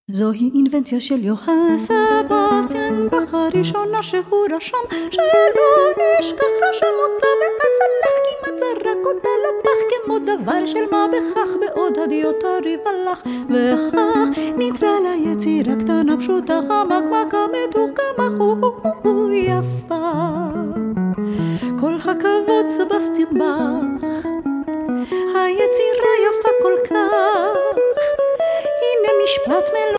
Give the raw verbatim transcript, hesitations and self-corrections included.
זוהי אינבנציה של יוהאן סבסטיאן באך הראשונה שהוא רשם, שלא ישכח רשם אותה ואז הלך, כמעט זרק אותה לפח כמו דבר של מה בכך, בעוד הדיוטה ריבה לך, וכך ניצלה ליצירה קטנה פשוטה חמקמקה מתוחכמה הוא יפה. כל הכבוד סבסטיאן באך, היצירה יפה כל כך, הנה משפט מלא